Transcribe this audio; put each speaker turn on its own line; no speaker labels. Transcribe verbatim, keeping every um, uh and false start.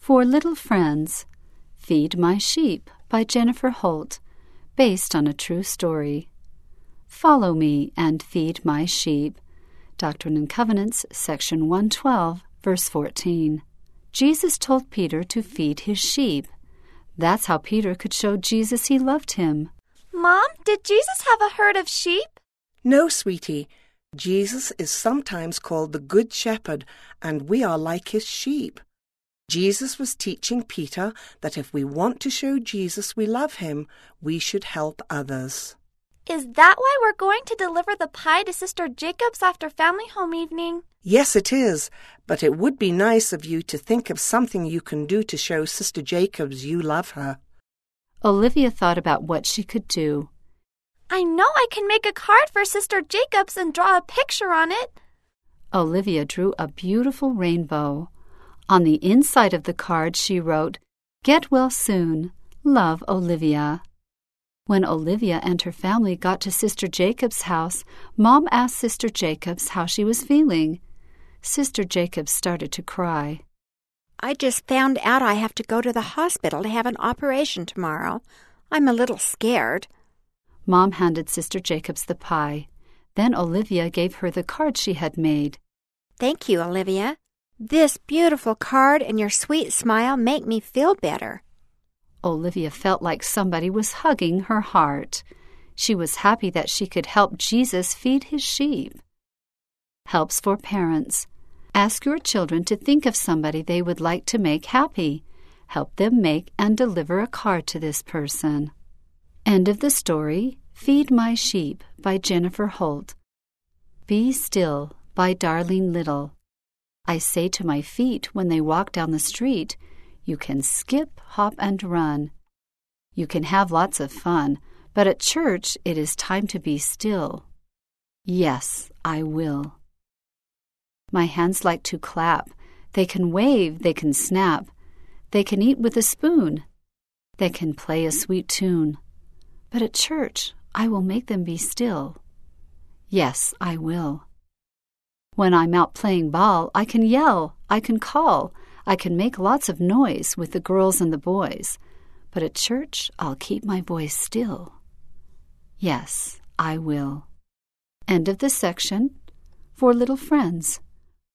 For Little Friends, Feed My Sheep by Jennifer Holt, based on a true story. Follow me and feed my sheep. Doctrine and Covenants, section one twelve, verse fourteen. Jesus told Peter to feed his sheep. That's how Peter could show Jesus he loved him.
Mom, did Jesus have a herd of sheep?
No, sweetie. Jesus is sometimes called the Good Shepherd, and we are like his sheep. Jesus was teaching Peter that if we want to show Jesus we love him, we should help others.
Is that why we're going to deliver the pie to Sister Jacobs after family home evening?
Yes, it is, but it would be nice of you to think of something you can do to show Sister Jacobs you love her.
Olivia thought about what she could do.
I know I can make a card for Sister Jacobs and draw a picture on it.
Olivia drew a beautiful rainbow. On the inside of the card she wrote, "Get well soon. Love, Olivia." When Olivia and her family got to Sister Jacobs' house, Mom asked Sister Jacobs how she was feeling. Sister Jacobs started to cry.
I just found out I have to go to the hospital to have an operation tomorrow. I'm a little scared.
Mom handed Sister Jacobs the pie. Then Olivia gave her the card she had made.
Thank you, Olivia. This beautiful card and your sweet smile make me feel better.
Olivia felt like somebody was hugging her heart. She was happy that she could help Jesus feed his sheep. Helps for parents. Ask your children to think of somebody they would like to make happy. Help them make and deliver a card to this person. End of the story. Feed My Sheep by Jennifer Holt. Be Still by Darlene Little. I say to my feet when they walk down the street, you can skip, hop, and run. You can have lots of fun, but at church it is time to be still. Yes, I will. My hands like to clap. They can wave, they can snap. They can eat with a spoon. They can play a sweet tune. But at church I will make them be still. Yes, I will. When I'm out playing ball, I can yell, I can call, I can make lots of noise with the girls and the boys. But at church, I'll keep my voice still. Yes, I will. End of this section. For Little Friends.